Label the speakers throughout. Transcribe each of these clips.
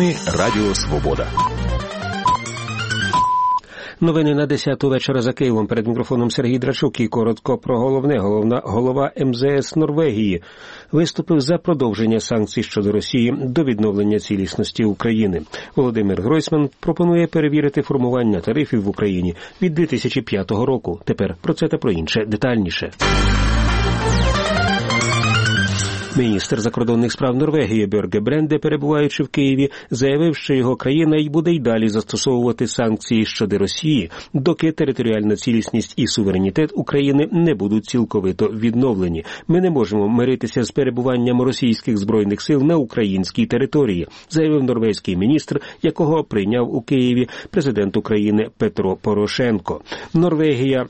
Speaker 1: Новини Радіо Свобода.
Speaker 2: Новини на 10-ту вечора за Києвом. Перед мікрофоном Сергій Драчук і коротко про головне. Голова МЗС Норвегії виступив за продовження санкцій щодо Росії до відновлення цілісності України. Володимир Гройсман пропонує перевірити формування тарифів в Україні від 2005 року. Тепер про це та про інше детальніше. Міністр закордонних справ Норвегії Бьорге Бренде, перебуваючи в Києві, заявив, що його країна й буде й далі застосовувати санкції щодо Росії, доки територіальна цілісність і суверенітет України не будуть цілковито відновлені. Ми не можемо миритися з перебуванням російських збройних сил на українській території, заявив норвезький міністр, якого прийняв у Києві президент України Петро Порошенко. Норвегія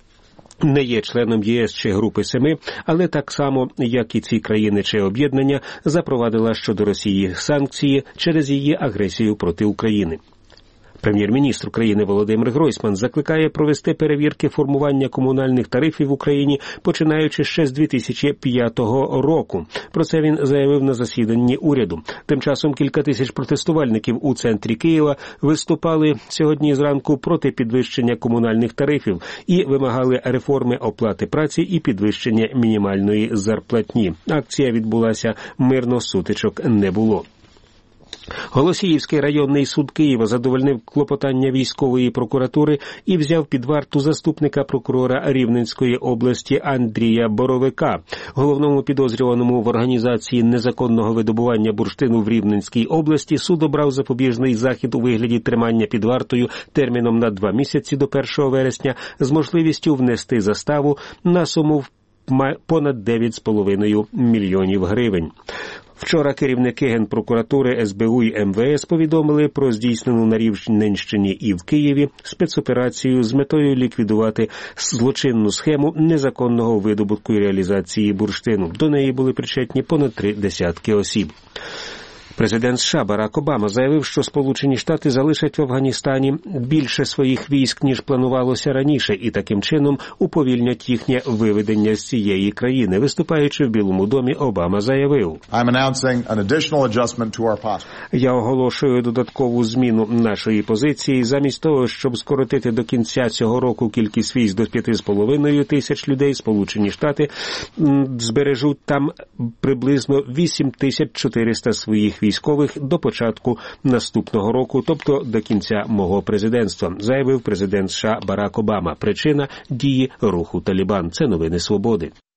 Speaker 2: не є членом ЄС чи Групи Семи, але так само, як і ці країни чи об'єднання, запровадила щодо Росії санкції через її агресію проти України. Прем'єр-міністр України Володимир Гройсман закликає провести перевірки формування комунальних тарифів в Україні, починаючи ще з 2005 року. Про це він заявив на засіданні уряду. Тим часом кілька тисяч протестувальників у центрі Києва виступали сьогодні зранку проти підвищення комунальних тарифів і вимагали реформи оплати праці і підвищення мінімальної зарплатні. Акція відбулася мирно, сутичок не було. Голосіївський районний суд Києва задовольнив клопотання військової прокуратури і взяв під варту заступника прокурора Рівненської області Андрія Боровика. Головному підозрюваному в організації незаконного видобування бурштину в Рівненській області суд обрав запобіжний захід у вигляді тримання під вартою терміном на 2 місяці до 1 вересня з можливістю внести заставу на суму понад 9,5 мільйонів гривень. Вчора керівники Генпрокуратури, СБУ і МВС повідомили про здійснену на Рівненщині і в Києві спецоперацію з метою ліквідувати злочинну схему незаконного видобутку і реалізації бурштину. До неї були причетні понад 3 десятки осіб. Президент США Барак Обама заявив, що Сполучені Штати залишать в Афганістані більше своїх військ, ніж планувалося раніше, і таким чином уповільнять їхнє виведення з цієї країни. Виступаючи в Білому домі, Обама заявив: «Я оголошую додаткову зміну нашої позиції. Замість того, щоб скоротити до кінця цього року кількість військ до 5,5 тисяч людей, Сполучені Штати збережуть там приблизно 8400 своїх військових до початку наступного року, тобто до кінця мого президентства», заявив президент США Барак Обама. Причина – дії руху Талібан. Це новини Свободи.